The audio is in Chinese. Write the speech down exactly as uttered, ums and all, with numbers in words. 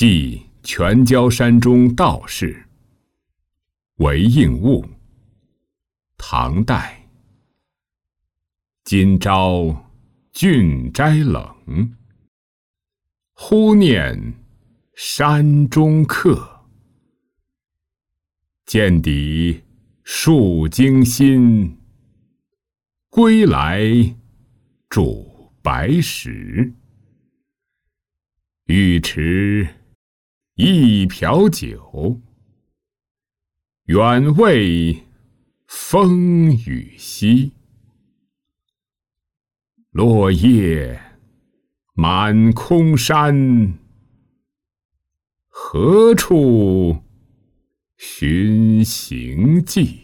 寄全椒山中道士。韦应物，唐代。今朝郡斋冷，忽念山中客。见底数惊心，归来煮白石。欲持一瓢酒，远慰风雨夕。落叶满空山，何处寻行迹？